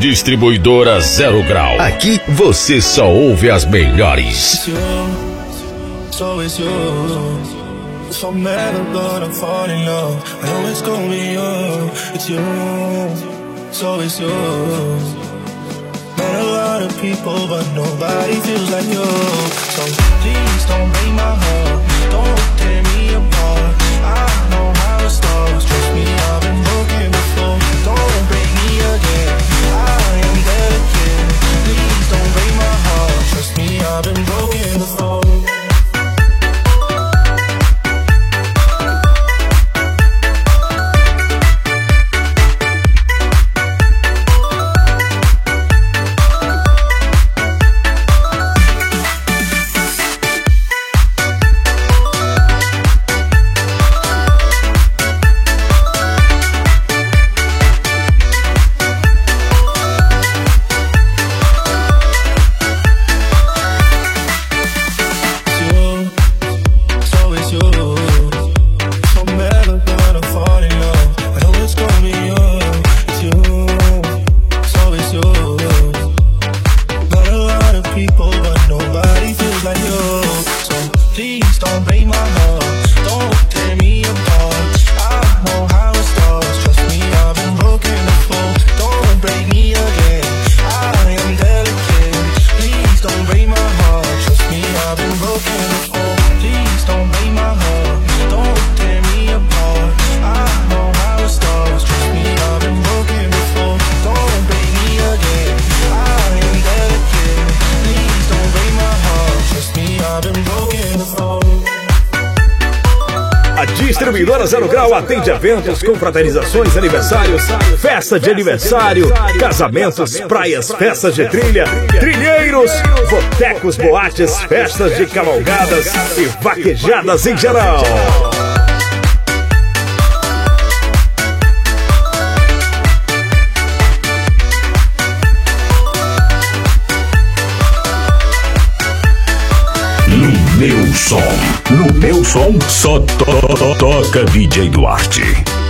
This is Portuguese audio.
Distribuidora Zero Grau. Aqui você só ouve as melhores. So it's you. If I'm ever gonna fall in love, I know it's gonna be you. It's you. So it's you. Met a lot of people, but nobody feels like you. So please don't break my heart. Don't tear me apart. I know how it starts. Trust me, I've been broken before. Don't break me again. I am delicate. Please don't break my heart. Trust me, I've been broken before. Distribuidora Zero Grau atende eventos, confraternizações, aniversários, festa de aniversário, casamentos, praias, festas de trilha, trilheiros, botecos, boates, festas de cavalgadas e vaquejadas em geral. No meu som, só toca DJ Duarte.